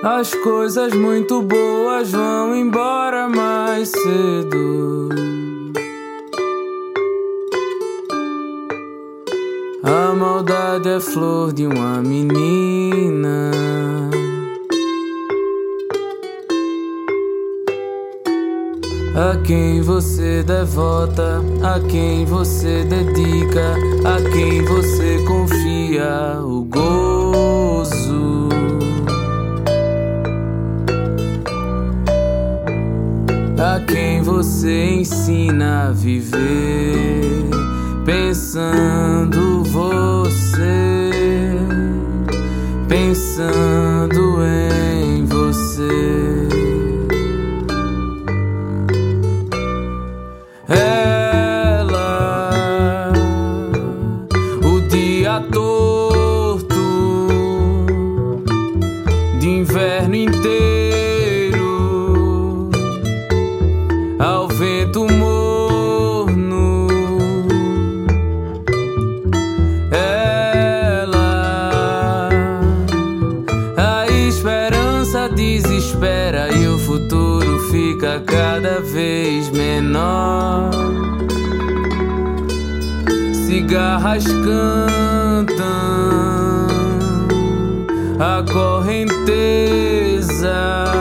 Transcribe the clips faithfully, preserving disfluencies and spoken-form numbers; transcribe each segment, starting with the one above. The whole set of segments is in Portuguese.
As coisas muito boas vão embora mais cedo. A maldade é flor de uma menina. A quem você devota, a quem você dedica, a quem você confia o gozo. A quem você ensina a viver, pensando você, pensando em você. Ela, o dia torto de inverno inteiro, ao vento morno. Ela, a esperança desespera e o futuro fica cada vez menor. Cigarras cantam a correnteza.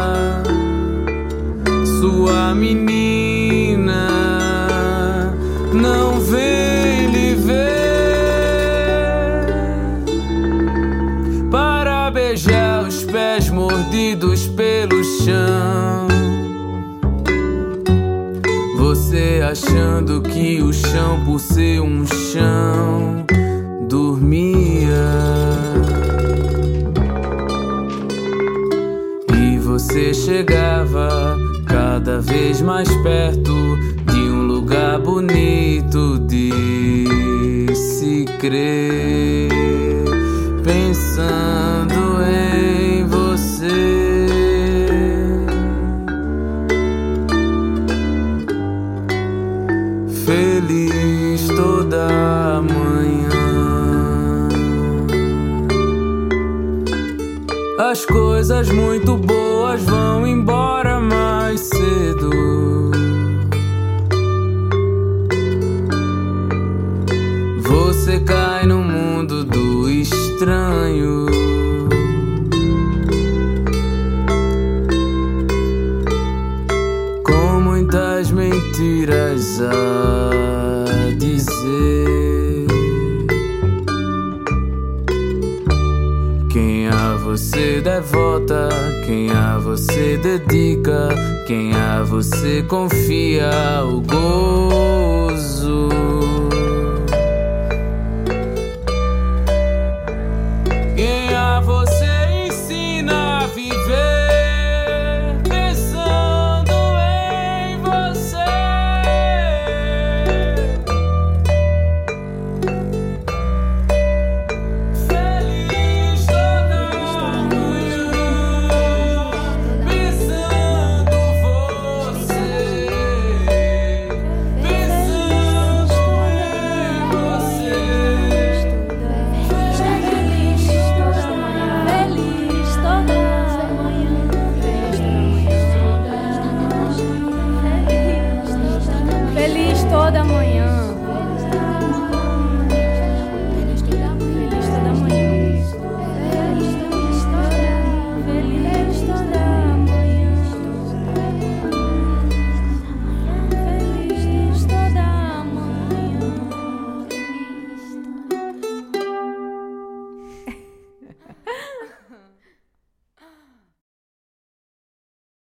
Sua menina não vem lhe ver para beijar os pés mordidos pelo chão. Você achando que o chão, por ser um chão, dormia. E você chegava cada vez mais perto de um lugar bonito de se crer, pensando em você. Feliz toda manhã. As coisas muito boas vão embora mais cedo. Você cai no mundo do estranho. Com muitas mentiras a dizer. Quem a você devota, quem a você dedica, quem a você confia o gozo.